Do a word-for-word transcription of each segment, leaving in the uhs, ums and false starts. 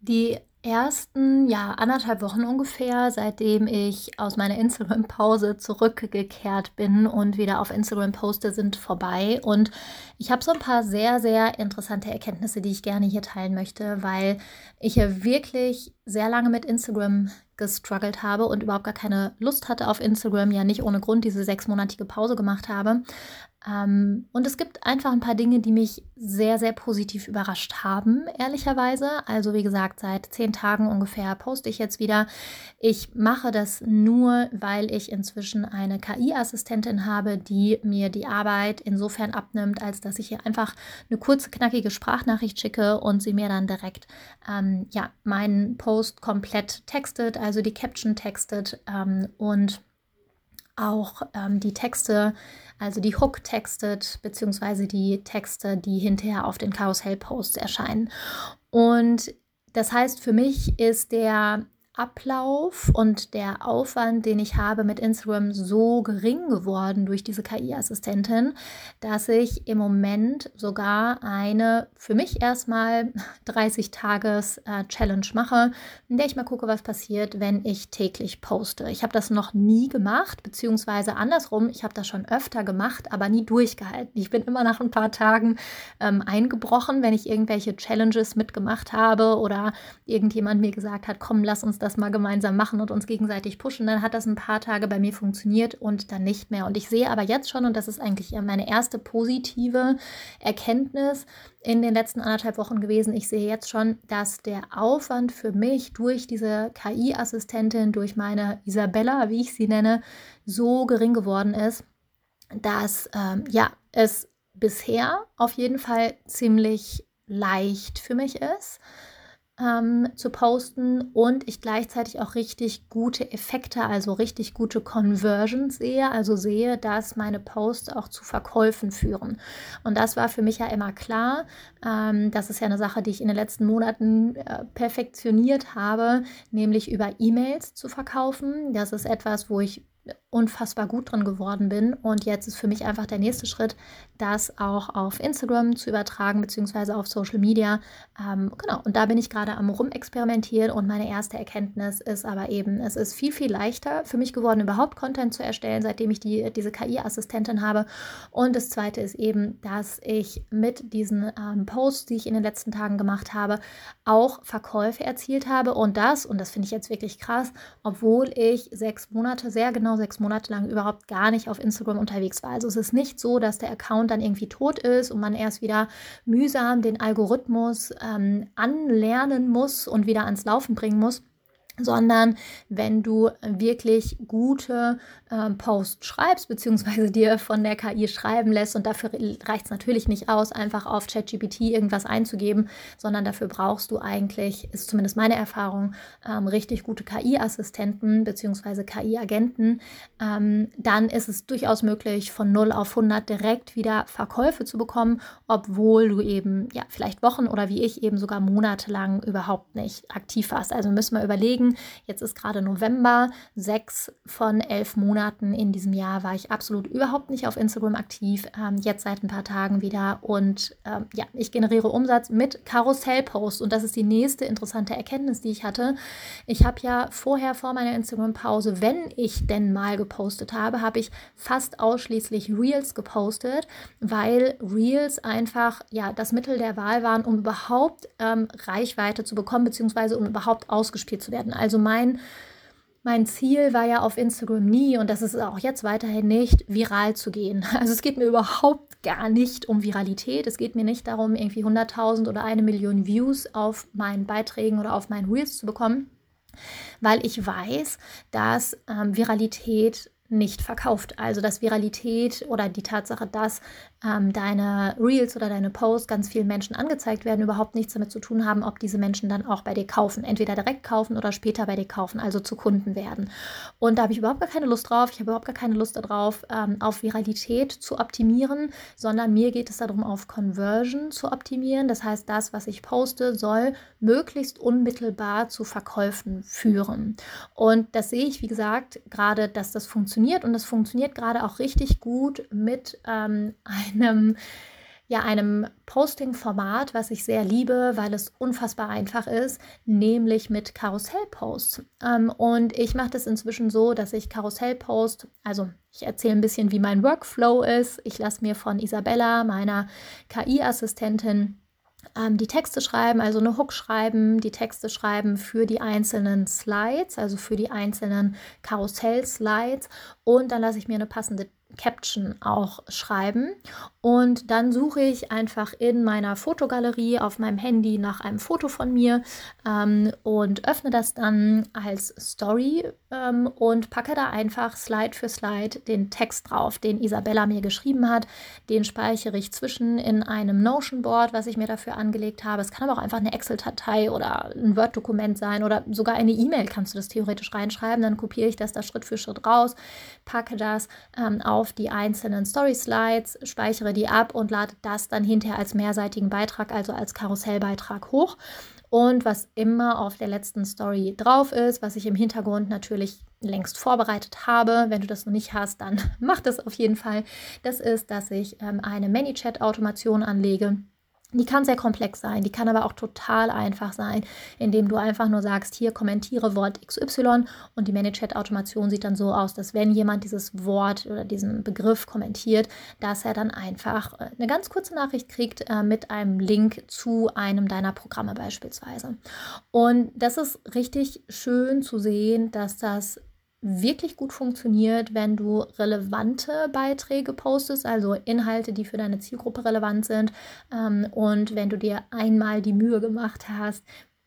Die ersten, ja, anderthalb Wochen ungefähr, seitdem ich aus meiner Instagram-Pause zurückgekehrt bin und wieder auf Instagram poste, sind vorbei. Und ich habe so ein paar sehr, sehr interessante Erkenntnisse, die ich gerne hier teilen möchte, weil ich ja wirklich sehr lange mit Instagram gestruggelt habe und überhaupt gar keine Lust hatte auf Instagram, ja nicht ohne Grund diese sechsmonatige Pause gemacht habe. Ähm, und es gibt einfach ein paar Dinge, die mich sehr, sehr positiv überrascht haben, ehrlicherweise. Also wie gesagt, seit zehn Tagen ungefähr poste ich jetzt wieder. Ich mache das nur, weil ich inzwischen eine K I-Assistentin habe, die mir die Arbeit insofern abnimmt, als dass ich ihr einfach eine kurze, knackige Sprachnachricht schicke und sie mir dann direkt ähm, ja, meinen Post komplett textet, also die Caption textet ähm, und auch ähm, die Texte, also die Hook textet, beziehungsweise die Texte, die hinterher auf den Karussell-Posts erscheinen. Und das heißt, für mich ist der Ablauf und der Aufwand, den ich habe mit Instagram, so gering geworden durch diese K I-Assistentin, dass ich im Moment sogar eine für mich erstmal dreißig-Tages-Challenge mache, in der ich mal gucke, was passiert, wenn ich täglich poste. Ich habe das noch nie gemacht, beziehungsweise andersrum, ich habe das schon öfter gemacht, aber nie durchgehalten. Ich bin immer nach ein paar Tagen ähm, eingebrochen, wenn ich irgendwelche Challenges mitgemacht habe oder irgendjemand mir gesagt hat, komm, lass uns das mal gemeinsam machen und uns gegenseitig pushen, dann hat das ein paar Tage bei mir funktioniert und dann nicht mehr. Und ich sehe aber jetzt schon, und das ist eigentlich meine erste positive Erkenntnis in den letzten anderthalb Wochen gewesen, ich sehe jetzt schon, dass der Aufwand für mich durch diese K I-Assistentin, durch meine Isabella, wie ich sie nenne, so gering geworden ist, dass ähm, ja, es bisher auf jeden Fall ziemlich leicht für mich ist, ähm, zu posten und ich gleichzeitig auch richtig gute Effekte, also richtig gute Conversions sehe, also sehe, dass meine Posts auch zu Verkäufen führen. Und das war für mich ja immer klar. Ähm, das ist ja eine Sache, die ich in den letzten Monaten äh, perfektioniert habe, nämlich über E-Mails zu verkaufen. Das ist etwas, wo ich unfassbar gut drin geworden bin und jetzt ist für mich einfach der nächste Schritt, das auch auf Instagram zu übertragen, beziehungsweise auf Social Media. Ähm, genau, und da bin ich gerade am Rumexperimentieren und meine erste Erkenntnis ist aber eben, es ist viel, viel leichter für mich geworden, überhaupt Content zu erstellen, seitdem ich die, diese K I-Assistentin habe. Und das Zweite ist eben, dass ich mit diesen ähm, Posts, die ich in den letzten Tagen gemacht habe, auch Verkäufe erzielt habe und das, und das finde ich jetzt wirklich krass, obwohl ich sechs Monate, sehr genau sechs Monate lang überhaupt gar nicht auf Instagram unterwegs war. Also es ist nicht so, dass der Account dann irgendwie tot ist und man erst wieder mühsam den Algorithmus ähm, anlernen muss und wieder ans Laufen bringen muss, sondern wenn du wirklich gute äh, Posts schreibst, beziehungsweise dir von der K I schreiben lässt, und dafür reicht es natürlich nicht aus, einfach auf ChatGPT irgendwas einzugeben, sondern dafür brauchst du eigentlich, ist zumindest meine Erfahrung, ähm, richtig gute K I-Assistenten beziehungsweise K I-Agenten, ähm, dann ist es durchaus möglich, von null auf hundert direkt wieder Verkäufe zu bekommen, obwohl du eben ja vielleicht Wochen oder wie ich eben sogar monatelang überhaupt nicht aktiv warst. Also müssen wir überlegen, jetzt ist gerade November, sechs von elf Monaten in diesem Jahr war ich absolut überhaupt nicht auf Instagram aktiv, ähm, jetzt seit ein paar Tagen wieder und ähm, ja, ich generiere Umsatz mit Karussellposts und das ist die nächste interessante Erkenntnis, die ich hatte. Ich habe ja vorher, vor meiner Instagram-Pause, wenn ich denn mal gepostet habe, habe ich fast ausschließlich Reels gepostet, weil Reels einfach ja das Mittel der Wahl waren, um überhaupt ähm, Reichweite zu bekommen, beziehungsweise um überhaupt ausgespielt zu werden. Also mein, mein Ziel war ja auf Instagram nie, und das ist auch jetzt weiterhin nicht, viral zu gehen. Also es geht mir überhaupt gar nicht um Viralität. Es geht mir nicht darum, irgendwie hunderttausend oder eine Million Views auf meinen Beiträgen oder auf meinen Reels zu bekommen, weil ich weiß, dass ähm, Viralität nicht verkauft. Also dass Viralität oder die Tatsache, dass ähm, deine Reels oder deine Posts ganz vielen Menschen angezeigt werden, überhaupt nichts damit zu tun haben, ob diese Menschen dann auch bei dir kaufen. Entweder direkt kaufen oder später bei dir kaufen, also zu Kunden werden. Und da habe ich überhaupt gar keine Lust drauf. Ich habe überhaupt gar keine Lust darauf, ähm, auf Viralität zu optimieren, sondern mir geht es darum, auf Conversion zu optimieren. Das heißt, das, was ich poste, soll möglichst unmittelbar zu Verkäufen führen. Und das sehe ich, wie gesagt, gerade, dass das funktioniert. Und das funktioniert gerade auch richtig gut mit ähm, einem ja, einem Posting-Format, was ich sehr liebe, weil es unfassbar einfach ist, nämlich mit Karussellposts. Ähm, und ich mache das inzwischen so, dass ich Karussellpost, also ich erzähle ein bisschen, wie mein Workflow ist. Ich lasse mir von Isabella, meiner K I-Assistentin, ähm, die Texte schreiben, also eine Hook schreiben, die Texte schreiben für die einzelnen Slides, also für die einzelnen Karussell-Slides, und dann lasse ich mir eine passende Caption auch schreiben und dann suche ich einfach in meiner Fotogalerie auf meinem Handy nach einem Foto von mir ähm, und öffne das dann als Story ähm, und packe da einfach Slide für Slide den Text drauf, den Isabella mir geschrieben hat. Den speichere ich zwischen in einem Notion-Board, was ich mir dafür angelegt habe. Es kann aber auch einfach eine Excel-Datei oder ein Word-Dokument sein oder sogar eine E-Mail kannst du das theoretisch reinschreiben. Dann kopiere ich das da Schritt für Schritt raus, packe das ähm, auf die einzelnen Story-Slides, speichere die ab und lade das dann hinterher als mehrseitigen Beitrag, also als Karussellbeitrag hoch. Und was immer auf der letzten Story drauf ist, was ich im Hintergrund natürlich längst vorbereitet habe, wenn du das noch nicht hast, dann mach das auf jeden Fall. Das ist, dass ich ähm, eine ManyChat-Automation anlege. Die kann sehr komplex sein, die kann aber auch total einfach sein, indem du einfach nur sagst, hier kommentiere Wort X Y und die ManyChat-Automation sieht dann so aus, dass wenn jemand dieses Wort oder diesen Begriff kommentiert, dass er dann einfach eine ganz kurze Nachricht kriegt äh, mit einem Link zu einem deiner Programme beispielsweise. Und das ist richtig schön zu sehen, dass das wirklich gut funktioniert, wenn du relevante Beiträge postest, also Inhalte, die für deine Zielgruppe relevant sind. Ähm, und wenn du dir einmal die Mühe gemacht hast,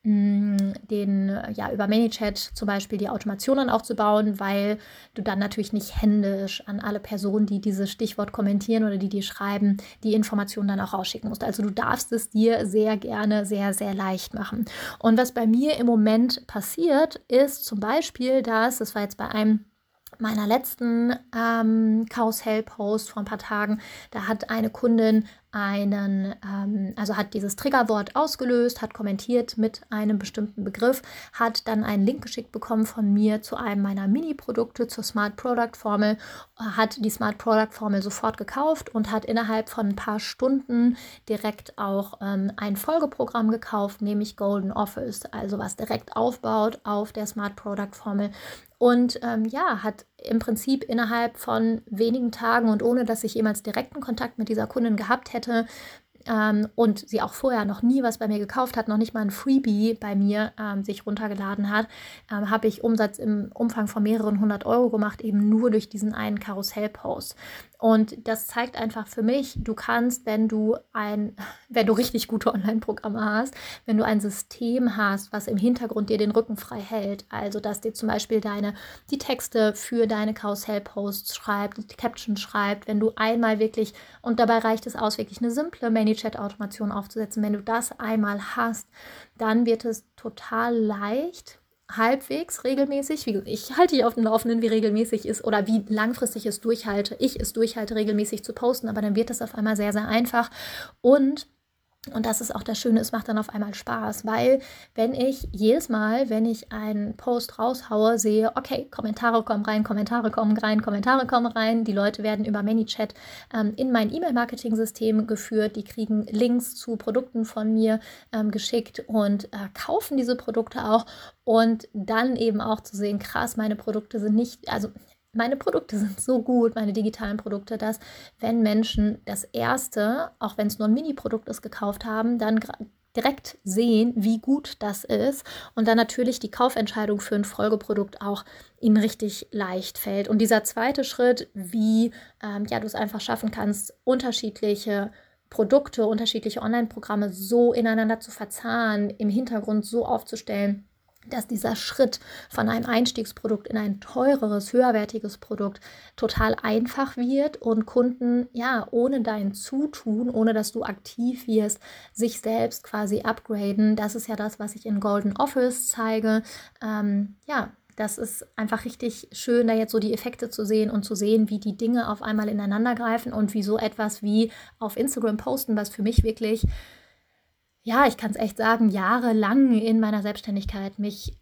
den, ja, über ManyChat zum Beispiel die Automationen aufzubauen, weil du dann natürlich nicht händisch an alle Personen, die dieses Stichwort kommentieren oder die dir schreiben, die Informationen dann auch rausschicken musst. Also du darfst es dir sehr gerne sehr, sehr leicht machen. Und was bei mir im Moment passiert, ist zum Beispiel, dass, das war jetzt bei einem meiner letzten ähm, Karussell-Post vor ein paar Tagen, da hat eine Kundin einen, ähm, also hat dieses Triggerwort ausgelöst, hat kommentiert mit einem bestimmten Begriff, hat dann einen Link geschickt bekommen von mir zu einem meiner Mini-Produkte, zur Smart Product Formel, hat die Smart Product Formel sofort gekauft und hat innerhalb von ein paar Stunden direkt auch ähm, ein Folgeprogramm gekauft, nämlich Golden Office, also was direkt aufbaut auf der Smart Product Formel. Und ähm, ja, hat im Prinzip innerhalb von wenigen Tagen und ohne, dass ich jemals direkten Kontakt mit dieser Kundin gehabt hätte ähm, und sie auch vorher noch nie was bei mir gekauft hat, noch nicht mal ein Freebie bei mir ähm, sich runtergeladen hat, ähm, habe ich Umsatz im Umfang von mehreren hundert Euro gemacht, eben nur durch diesen einen Karussellpost. Und das zeigt einfach für mich, du kannst, wenn du ein, wenn du richtig gute Online-Programme hast, wenn du ein System hast, was im Hintergrund dir den Rücken frei hält, also dass dir zum Beispiel deine, die Texte für deine Karussell-Posts schreibt, die Caption schreibt, wenn du einmal wirklich, und dabei reicht es aus, wirklich eine simple ManyChat-Automation aufzusetzen, wenn du das einmal hast, dann wird es total leicht, halbwegs regelmäßig, wie ich halte dich auf dem Laufenden, wie regelmäßig ist oder wie langfristig es durchhalte, ich es durchhalte, regelmäßig zu posten, aber dann wird das auf einmal sehr, sehr einfach und Und das ist auch das Schöne, es macht dann auf einmal Spaß, weil wenn ich jedes Mal, wenn ich einen Post raushaue, sehe, okay, Kommentare kommen rein, Kommentare kommen rein, Kommentare kommen rein, die Leute werden über ManyChat ähm, in mein E-Mail-Marketing-System geführt, die kriegen Links zu Produkten von mir ähm, geschickt und äh, kaufen diese Produkte auch und dann eben auch zu sehen, krass, meine Produkte sind nicht, also Meine Produkte sind so gut, meine digitalen Produkte, dass wenn Menschen das erste, auch wenn es nur ein Mini-Produkt ist, gekauft haben, dann direkt sehen, wie gut das ist und dann natürlich die Kaufentscheidung für ein Folgeprodukt auch ihnen richtig leicht fällt. Und dieser zweite Schritt, wie ähm, ja, du es einfach schaffen kannst, unterschiedliche Produkte, unterschiedliche Online-Programme so ineinander zu verzahnen, im Hintergrund so aufzustellen, dass dieser Schritt von einem Einstiegsprodukt in ein teureres, höherwertiges Produkt total einfach wird und Kunden, ja, ohne dein Zutun, ohne dass du aktiv wirst, sich selbst quasi upgraden. Das ist ja das, was ich in Golden Office zeige. Ähm, ja, das ist einfach richtig schön, da jetzt so die Effekte zu sehen und zu sehen, wie die Dinge auf einmal ineinander greifen und wie so etwas wie auf Instagram posten, was für mich wirklich, ja, ich kann es echt sagen, jahrelang in meiner Selbstständigkeit mich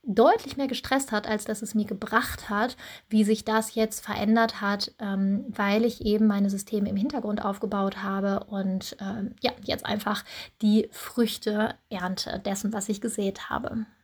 deutlich mehr gestresst hat, als dass es mir gebracht hat, wie sich das jetzt verändert hat, ähm, weil ich eben meine Systeme im Hintergrund aufgebaut habe und ähm, ja, jetzt einfach die Früchte ernte dessen, was ich gesät habe.